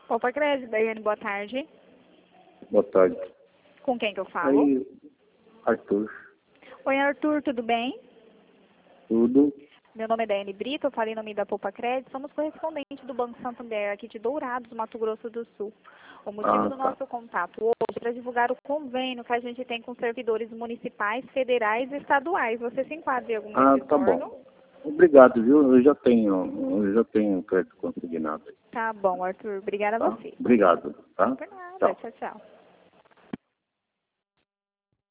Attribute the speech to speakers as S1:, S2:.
S1: Poupa Crédito, Daiane, boa tarde.
S2: Boa tarde.
S1: Com quem que eu falo?
S2: Aí, Arthur.
S1: Oi, Arthur, tudo bem?
S2: Tudo?
S1: Meu nome é Daiane Brito, eu falei em nome da Poupa Crédito, somos correspondentes do Banco Santander aqui de Dourados, Mato Grosso do Sul. O motivo do
S2: Tá.
S1: nosso contato hoje é para divulgar o convênio que a gente tem com servidores municipais, federais e estaduais. Você se enquadra em algum desses
S2: Tá
S1: órgãos?
S2: bom. Obrigado, viu? Eu já tenho crédito consignado.
S1: Tá bom, Arthur. Obrigada a
S2: Tá?
S1: você.
S2: Obrigado, tá?
S1: Por nada.
S2: Tchau.
S1: Tchau, tchau.